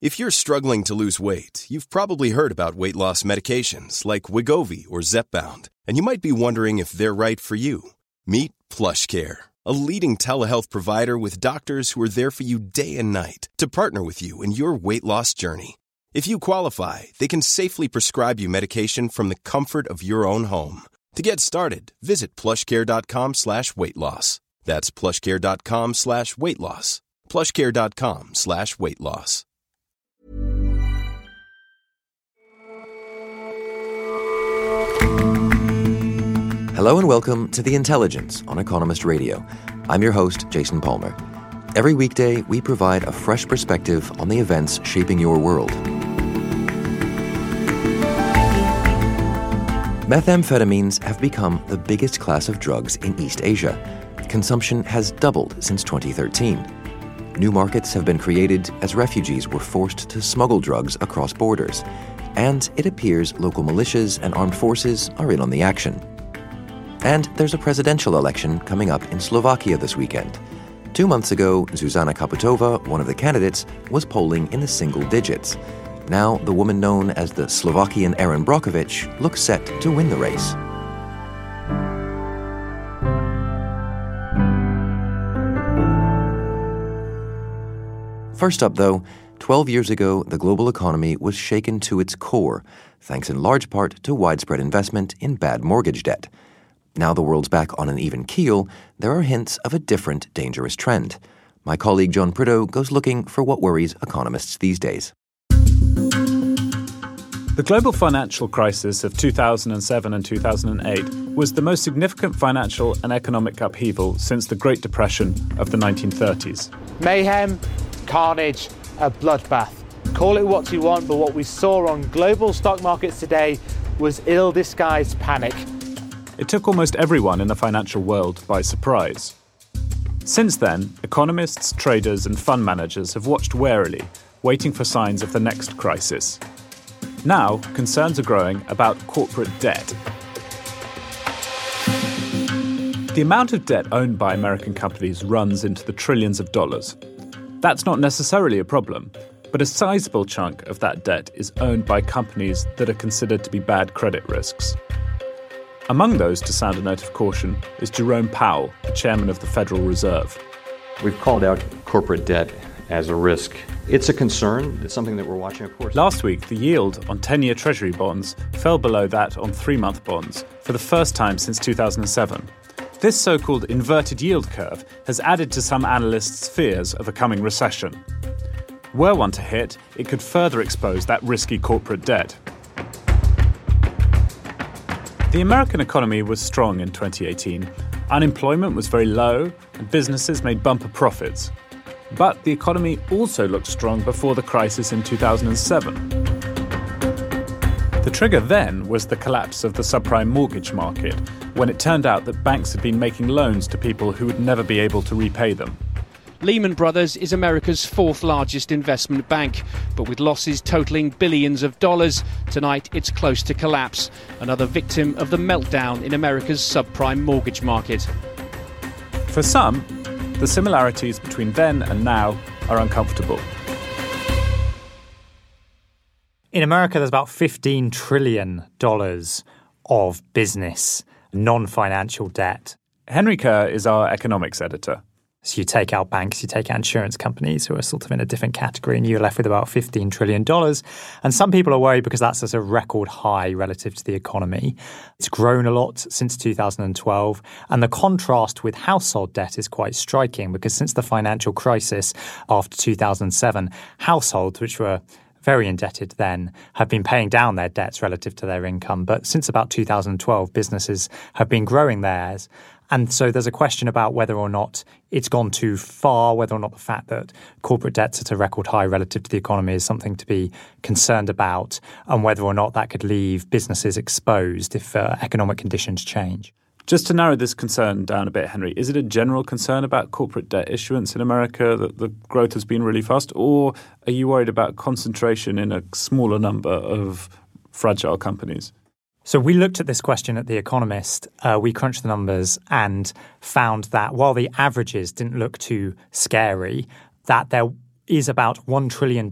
If you're struggling to lose weight, you've probably heard about weight loss medications like Wegovy or Zepbound, and you might be wondering if they're right for you. Meet PlushCare, a leading telehealth provider with doctors who are there for you day and night to partner with you in your weight loss journey. If you qualify, they can safely prescribe you medication from the comfort of your own home. To get started, visit plushcare.com/weightloss. That's plushcare.com/weightloss. plushcare.com/weightloss. Hello and welcome to The Intelligence on Economist Radio. I'm your host, Jason Palmer. Every weekday, we provide a fresh perspective on the events shaping your world. Methamphetamines have become the biggest class of drugs in East Asia. Consumption has doubled since 2013. New markets have been created as refugees were forced to smuggle drugs across borders. And it appears local militias and armed forces are in on the action. And there's a presidential election coming up in Slovakia this weekend. 2 months ago, Zuzana Kaputova, one of the candidates, was polling in the single digits. Now, the woman known as the Slovakian Erin Brockovich looks set to win the race. First up, though, 12 years ago, the global economy was shaken to its core, thanks in large part to widespread investment in bad mortgage debt. Now the world's back on an even keel, there are hints of a different dangerous trend. My colleague John Prideaux goes looking for what worries economists these days. The global financial crisis of 2007 and 2008 was the most significant financial and economic upheaval since the Great Depression of the 1930s. Mayhem, carnage, a bloodbath. Call it what you want, but what we saw on global stock markets today was ill-disguised panic. It took almost everyone in the financial world by surprise. Since then, economists, traders, and fund managers have watched warily, waiting for signs of the next crisis. Now, concerns are growing about corporate debt. The amount of debt owned by American companies runs into the trillions of dollars. That's not necessarily a problem, but a sizable chunk of that debt is owned by companies that are considered to be bad credit risks. Among those to sound a note of caution is Jerome Powell, the chairman of the Federal Reserve. We've called out corporate debt as a risk. It's a concern. It's something that we're watching, of course. Last week, the yield on 10-year Treasury bonds fell below that on 3-month bonds for the first time since 2007. This so-called inverted yield curve has added to some analysts' fears of a coming recession. Were one to hit, it could further expose that risky corporate debt. The American economy was strong in 2018. Unemployment was very low and businesses made bumper profits. But the economy also looked strong before the crisis in 2007. The trigger then was the collapse of the subprime mortgage market, when it turned out that banks had been making loans to people who would never be able to repay them. Lehman Brothers is America's fourth largest investment bank, but with losses totaling billions of dollars, tonight it's close to collapse. Another victim of the meltdown in America's subprime mortgage market. For some, the similarities between then and now are uncomfortable. In America, there's about $15 trillion of business, non-financial debt. Henry Kerr is our economics editor. So you take out banks, you take out insurance companies who are sort of in a different category, and you're left with about $15 trillion. And some people are worried because that's at a record high relative to the economy. It's grown a lot since 2012. And the contrast with household debt is quite striking because since the financial crisis after 2007, households, which were very indebted then, have been paying down their debts relative to their income. But since about 2012, businesses have been growing theirs. And so there's a question about whether or not it's gone too far, whether or not the fact that corporate debt's at a record high relative to the economy is something to be concerned about, and whether or not that could leave businesses exposed if economic conditions change. Just to narrow this concern down a bit, Henry, is it a general concern about corporate debt issuance in America, that the growth has been really fast, or are you worried about concentration in a smaller number of fragile companies? So we looked at this question at The Economist. We crunched the numbers and found that while the averages didn't look too scary, that there is about $1 trillion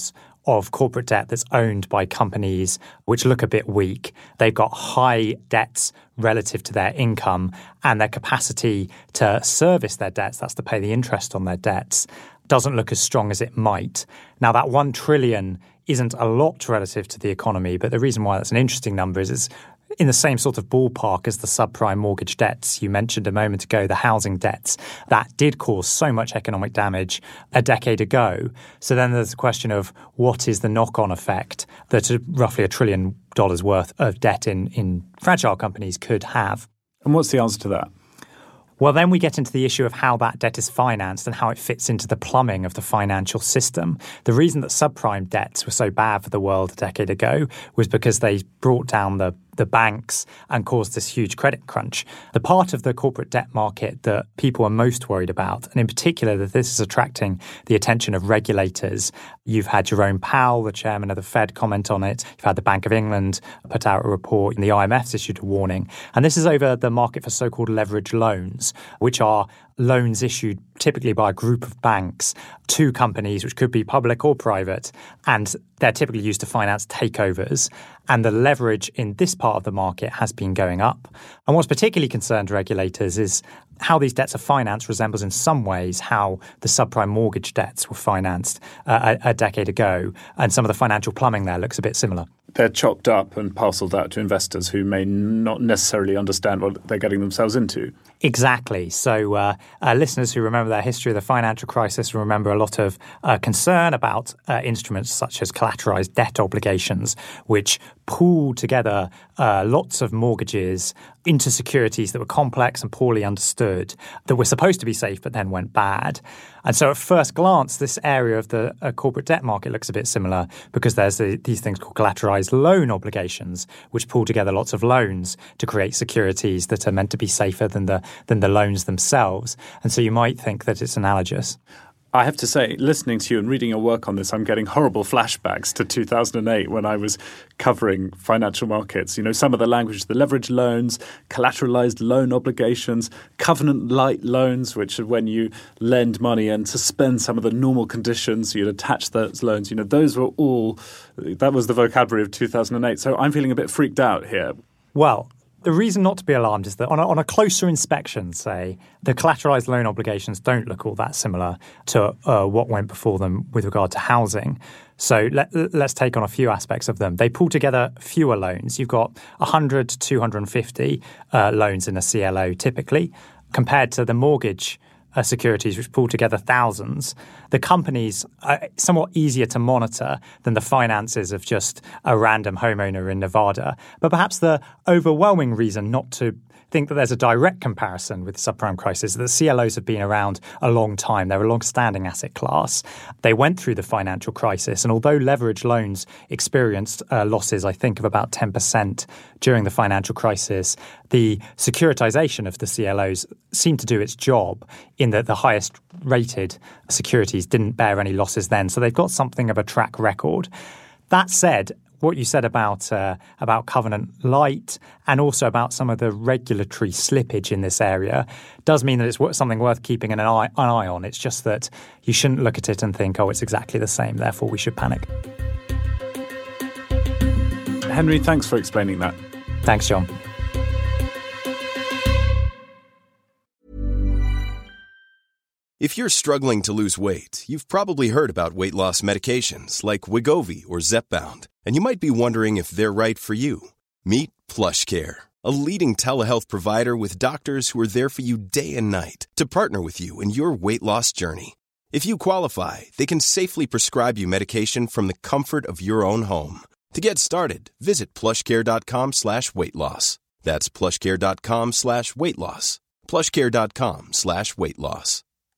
of corporate debt that's owned by companies which look a bit weak. They've got high debts relative to their income, and their capacity to service their debts, that's to pay the interest on their debts, doesn't look as strong as it might. Now, that $1 trillion isn't a lot relative to the economy, but the reason why that's an interesting number is it's in the same sort of ballpark as the subprime mortgage debts you mentioned a moment ago, the housing debts that did cause so much economic damage a decade ago. So then there's the question of what is the knock-on effect that roughly $1 trillion worth of debt in fragile companies could have. And what's the answer to that? Well, then we get into the issue of how that debt is financed and how it fits into the plumbing of the financial system. The reason that subprime debts were so bad for the world a decade ago was because they brought down the banks and caused this huge credit crunch. The part of the corporate debt market that people are most worried about, and in particular that this is attracting the attention of regulators, you've had Jerome Powell, the chairman of the Fed, comment on it. You've had the Bank of England put out a report, and the IMF's issued a warning. And this is over the market for so-called leverage loans, which are loans issued typically by a group of banks to companies, which could be public or private, and they're typically used to finance takeovers. And the leverage in this part of the market has been going up. And what's particularly concerned regulators is how these debts are financed resembles in some ways how the subprime mortgage debts were financed a decade ago. And some of the financial plumbing there looks a bit similar. They're chopped up and parcelled out to investors who may not necessarily understand what they're getting themselves into. Exactly. So listeners who remember their history of the financial crisis remember a lot of concern about instruments such as collateralized debt obligations, which pooled together lots of mortgages into securities that were complex and poorly understood, that were supposed to be safe but then went bad. And so at first glance, this area of the corporate debt market looks a bit similar because there's these things called collateralized loan obligations, which pool together lots of loans to create securities that are meant to be safer than the loans themselves. And so you might think that it's analogous. I have to say, listening to you and reading your work on this, I'm getting horrible flashbacks to 2008 when I was covering financial markets. You know, some of the language, the leverage loans, collateralized loan obligations, covenant-light loans, which are when you lend money and suspend some of the normal conditions, you'd attach those loans. You know, those were all, that was the vocabulary of 2008. So I'm feeling a bit freaked out here. Well, the reason not to be alarmed is that on a closer inspection, say, the collateralized loan obligations don't look all that similar to what went before them with regard to housing. So let's take on a few aspects of them. They pull together fewer loans. You've got 100 to 250 loans in a CLO typically, compared to the mortgage securities, which pull together thousands. The companies are somewhat easier to monitor than the finances of just a random homeowner in Nevada. But perhaps the overwhelming reason not to think that there's a direct comparison with the subprime crisis. The CLOs have been around a long time. They're a long-standing asset class. They went through the financial crisis, and although leverage loans experienced losses, I think, of about 10% during the financial crisis, the securitization of the CLOs seemed to do its job in that the highest rated securities didn't bear any losses then. So they've got something of a track record. That said, what you said about Covenant Light and also about some of the regulatory slippage in this area does mean that it's something worth keeping an eye on. It's just that you shouldn't look at it and think, oh, it's exactly the same, therefore we should panic. Henry, thanks for explaining that. Thanks, John. If you're struggling to lose weight, you've probably heard about weight loss medications like Wegovy or Zepbound, and you might be wondering if they're right for you. Meet PlushCare, a leading telehealth provider with doctors who are there for you day and night to partner with you in your weight loss journey. If you qualify, they can safely prescribe you medication from the comfort of your own home. To get started, visit plushcare.com/weightloss. That's plushcare.com/weightloss. plushcare.com/weightloss.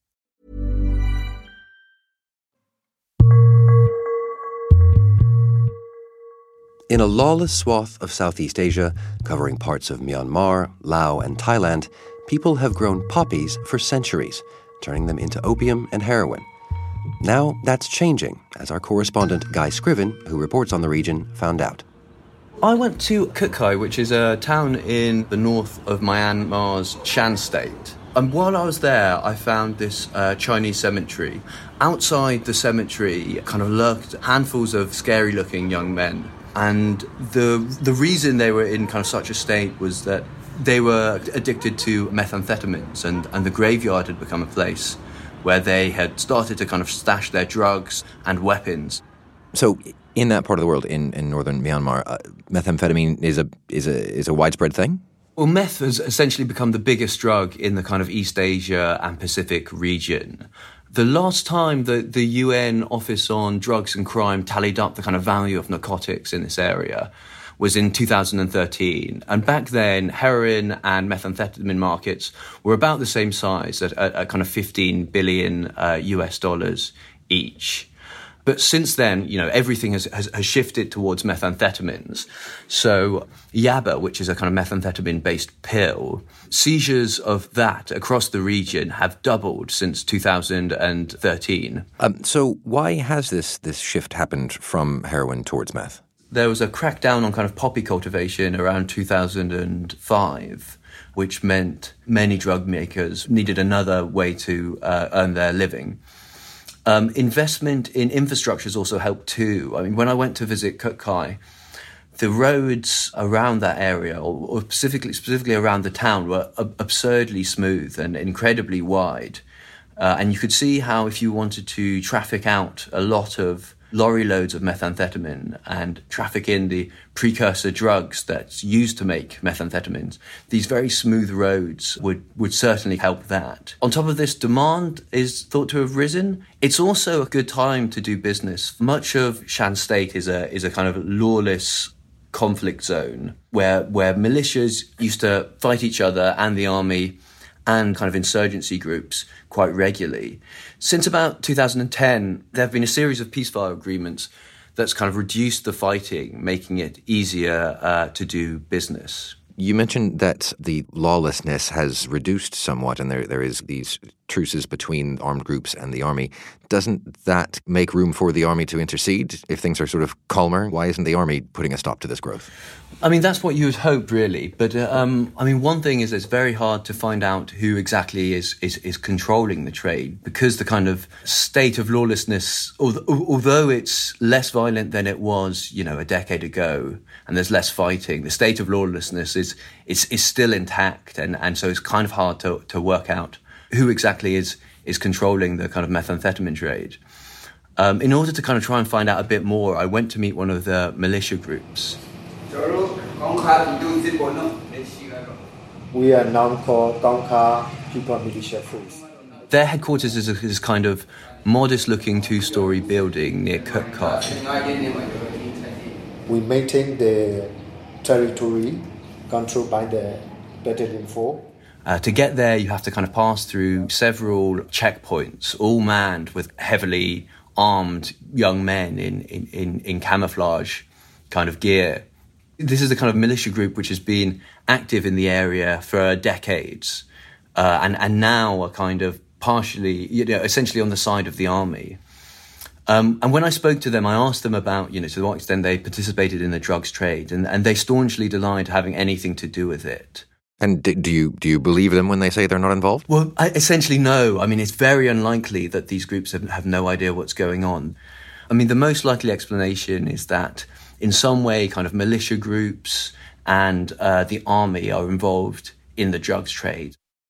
In a lawless swath of Southeast Asia, covering parts of Myanmar, Laos, and Thailand, people have grown poppies for centuries, turning them into opium and heroin. Now that's changing, as our correspondent Guy Scriven, who reports on the region, found out. I went to Kut Kai, which is a town in the north of Myanmar's Shan state, And while I was there, I found this Chinese cemetery. Outside the cemetery kind of lurked handfuls of scary-looking young men. And the reason they were in kind of such a state was that they were addicted to methamphetamines, and the graveyard had become a place where they had started to kind of stash their drugs and weapons. So in that part of the world, in northern Myanmar, methamphetamine is a widespread thing? Well, meth has essentially become the biggest drug in the kind of East Asia and Pacific region. The last time the UN Office on Drugs and Crime tallied up the kind of value of narcotics in this area was in 2013. And back then, heroin and methamphetamine markets were about the same size at kind of 15 billion US dollars each. But since then, everything has shifted towards methamphetamines. So Yaba, which is a kind of methamphetamine-based pill, seizures of that across the region have doubled since 2013. So why has this shift happened from heroin towards meth? There was a crackdown on kind of poppy cultivation around 2005, which meant many drug makers needed another way to earn their living. Investment in infrastructure has also helped too. I mean, when I went to visit Kut Kai, the roads around that area, or specifically around the town, were absurdly smooth and incredibly wide. And you could see how if you wanted to traffic out a lot of lorry loads of methamphetamine and traffic in the precursor drugs that's used to make methamphetamines, these very smooth roads would certainly help that. On top of this, demand is thought to have risen. It's also a good time to do business. Much of Shan State is a kind of lawless conflict zone where militias used to fight each other and the army and kind of insurgency groups quite regularly. Since about 2010, there have been a series of peacefire agreements that's kind of reduced the fighting, making it easier to do business. You mentioned that the lawlessness has reduced somewhat, and there is these truces between armed groups and the army. Doesn't that make room for the army to intercede if things are sort of calmer? Why isn't the army putting a stop to this growth? I mean, that's what you would hope, really. But, one thing is it's very hard to find out who exactly is controlling the trade, because the kind of state of lawlessness, although it's less violent than it was, a decade ago, and there's less fighting, the state of lawlessness is still intact. And so it's kind of hard to work out who exactly is controlling the kind of methamphetamine trade. In order to kind of try and find out a bit more, I went to meet one of the militia groups. We are now called Gongkha People Militia Force. Their headquarters is this kind of modest-looking two-story building near Kut Kai. We maintain the territory controlled by the Battalion 4. To get there, you have to kind of pass through several checkpoints, all manned with heavily armed young men in camouflage kind of gear. This is the kind of militia group which has been active in the area for decades, and now are kind of partially, essentially on the side of the army. And when I spoke to them, I asked them about, to what extent they participated in the drugs trade, and they staunchly denied having anything to do with it. And do you believe them when they say they're not involved? Well, essentially, no. I mean, it's very unlikely that these groups have no idea what's going on. I mean, the most likely explanation is that in some way, kind of militia groups and the army are involved in the drugs trade.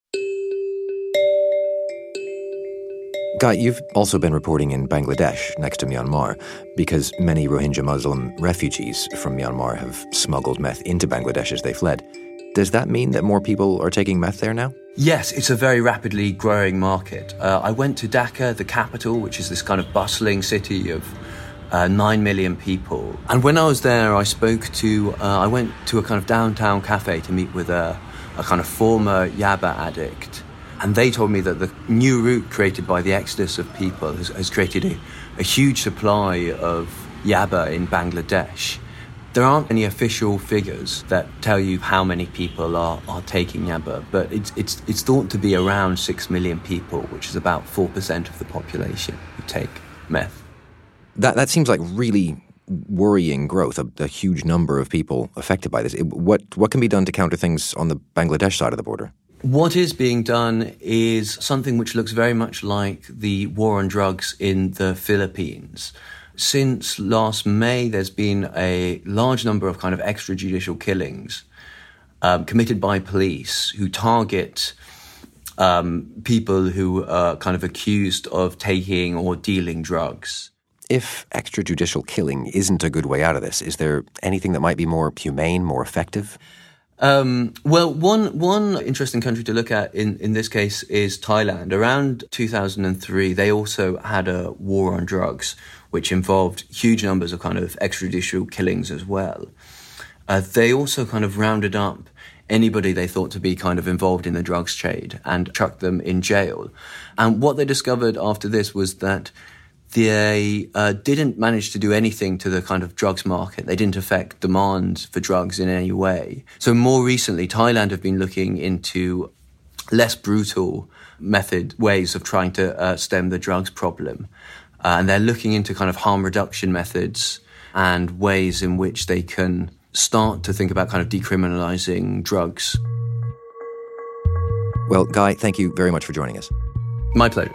Guy, you've also been reporting in Bangladesh, next to Myanmar, because many Rohingya Muslim refugees from Myanmar have smuggled meth into Bangladesh as they fled. Does that mean that more people are taking meth there now? Yes, it's a very rapidly growing market. I went to Dhaka, the capital, which is this kind of bustling city of 9 million people. And when I was there, I went to a kind of downtown cafe to meet with a kind of former Yaba addict. And they told me that the new route created by the exodus of people has created a huge supply of Yaba in Bangladesh. There aren't any official figures that tell you how many people are taking Yaba, but it's thought to be around 6 million people, which is about 4% of the population who take meth. That seems like really worrying growth, a huge number of people affected by this. What can be done to counter things on the Bangladesh side of the border? What is being done is something which looks very much like the war on drugs in the Philippines. Since last May, there's been a large number of kind of extrajudicial killings committed by police who target people who are kind of accused of taking or dealing drugs. If extrajudicial killing isn't a good way out of this, is there anything that might be more humane, more effective? Well, one interesting country to look at in this case is Thailand. Around 2003, they also had a war on drugs, which involved huge numbers of kind of extrajudicial killings as well. They also kind of rounded up anybody they thought to be kind of involved in the drugs trade and chucked them in jail. And what they discovered after this was that they didn't manage to do anything to the kind of drugs market. They didn't affect demand for drugs in any way. So more recently, Thailand have been looking into less brutal ways of trying to stem the drugs problem. And they're looking into kind of harm reduction methods and ways in which they can start to think about kind of decriminalizing drugs. Well, Guy, thank you very much for joining us. My pleasure.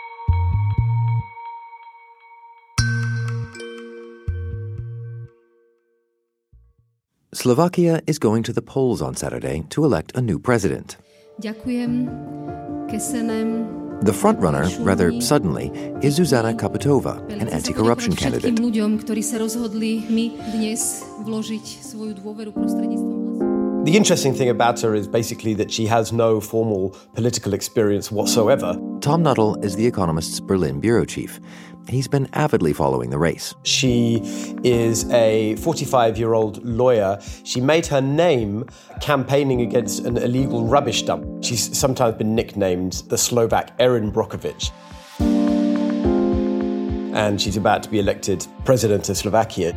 Slovakia is going to the polls on Saturday to elect a new president. The frontrunner, rather suddenly, is Zuzana Kapitova, an anti-corruption candidate. The interesting thing about her is basically that she has no formal political experience whatsoever. Tom Nuttall is The Economist's Berlin bureau chief. He's been avidly following the race. She is a 45-year-old lawyer. She made her name campaigning against an illegal rubbish dump. She's sometimes been nicknamed the Slovak Erin Brockovich. And she's about to be elected president of Slovakia.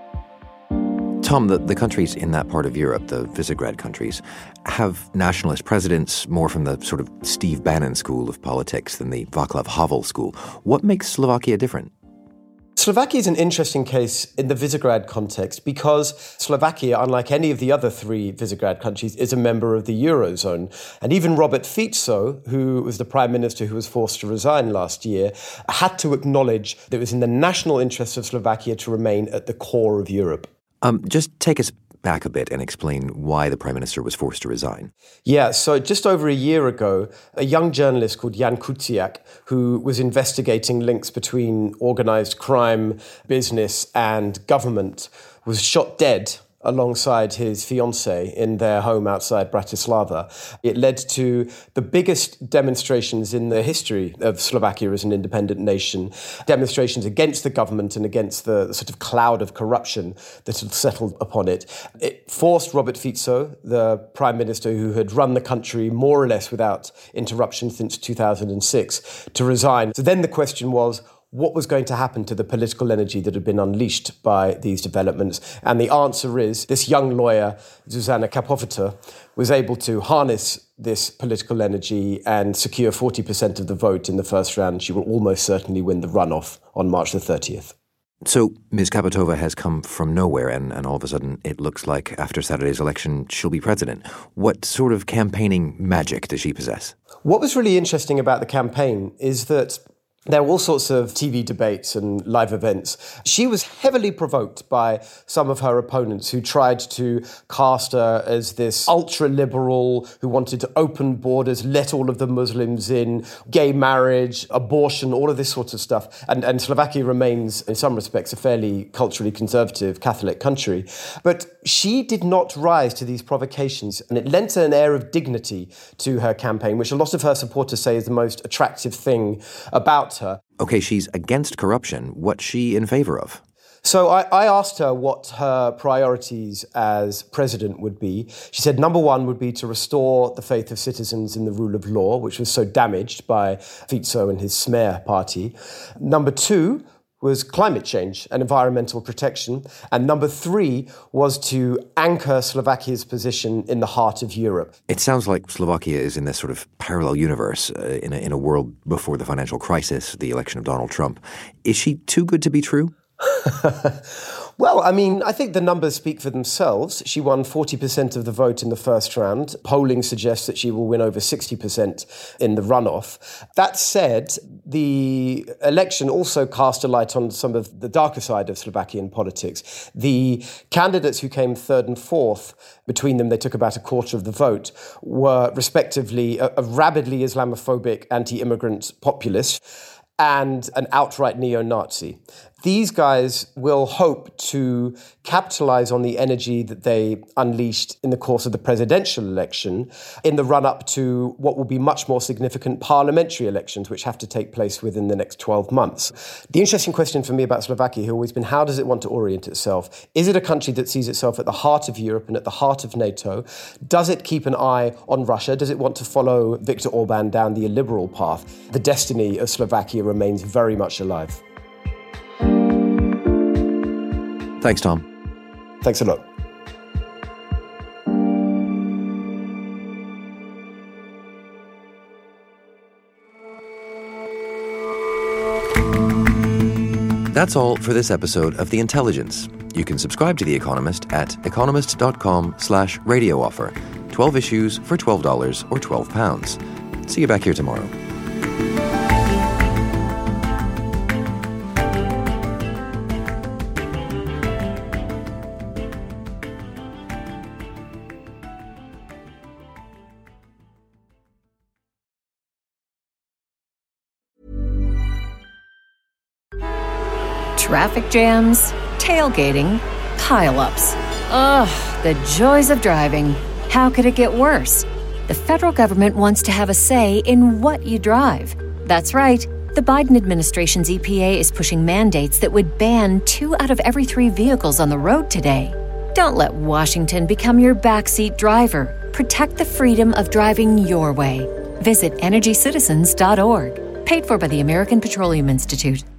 Tom, the countries in that part of Europe, the Visegrad countries, have nationalist presidents more from the sort of Steve Bannon school of politics than the Václav Havel school. What makes Slovakia different? Slovakia is an interesting case in the Visegrad context because Slovakia, unlike any of the other three Visegrad countries, is a member of the Eurozone. And even Robert Fico, who was the prime minister who was forced to resign last year, had to acknowledge that it was in the national interest of Slovakia to remain at the core of Europe. Just take us back a bit and explain why the Prime Minister was forced to resign. Yeah, so just over a year ago, a young journalist called Jan Kuciak, who was investigating links between organised crime, business and government, was shot dead alongside his fiancée in their home outside Bratislava. It led to the biggest demonstrations in the history of Slovakia as an independent nation, demonstrations against the government and against the sort of cloud of corruption that had settled upon it. It forced Robert Fico, the prime minister who had run the country more or less without interruption since 2006, to resign. So then the question was, what was going to happen to the political energy that had been unleashed by these developments? And the answer is this young lawyer, Zuzana Kapitova, was able to harness this political energy and secure 40% of the vote in the first round. She will almost certainly win the runoff on March the 30th. So Ms. Kapitova has come from nowhere, and all of a sudden it looks like after Saturday's election she'll be president. What sort of campaigning magic does she possess? What was really interesting about the campaign is that there were all sorts of TV debates and live events. She was heavily provoked by some of her opponents who tried to cast her as this ultra-liberal who wanted to open borders, let all of the Muslims in, gay marriage, abortion, all of this sort of stuff. And Slovakia remains, in some respects, a fairly culturally conservative Catholic country. But she did not rise to these provocations, and it lent her an air of dignity to her campaign, which a lot of her supporters say is the most attractive thing about her. Okay, she's against corruption. What's she in favor of? So I asked her what her priorities as president would be. She said number one would be to restore the faith of citizens in the rule of law, which was so damaged by Fico and his Smer party. Number two was climate change and environmental protection. And number three was to anchor Slovakia's position in the heart of Europe. It sounds like Slovakia is in this sort of parallel universe in a world before the financial crisis, the election of Donald Trump. Is she too good to be true? Well, I mean, I think the numbers speak for themselves. She won 40% of the vote in the first round. Polling suggests that she will win over 60% in the runoff. That said, the election also cast a light on some of the darker side of Slovakian politics. The candidates who came third and fourth, between them they took about a quarter of the vote, were respectively a rabidly Islamophobic anti-immigrant populist and an outright neo-Nazi. These guys will hope to capitalize on the energy that they unleashed in the course of the presidential election in the run-up to what will be much more significant parliamentary elections, which have to take place within the next 12 months. The interesting question for me about Slovakia has always been, how does it want to orient itself? Is it a country that sees itself at the heart of Europe and at the heart of NATO? Does it keep an eye on Russia? Does it want to follow Viktor Orban down the illiberal path? The destiny of Slovakia remains very much alive. Thanks, Tom. Thanks a lot. That's all for this episode of The Intelligence. You can subscribe to The Economist at economist.com/radio offer. 12 issues for $12 or £12. See you back here tomorrow. Traffic jams, tailgating, pile-ups. Ugh, the joys of driving. How could it get worse? The federal government wants to have a say in what you drive. That's right. The Biden administration's EPA is pushing mandates that would ban 2 out of every 3 vehicles on the road today. Don't let Washington become your backseat driver. Protect the freedom of driving your way. Visit EnergyCitizens.org. Paid for by the American Petroleum Institute.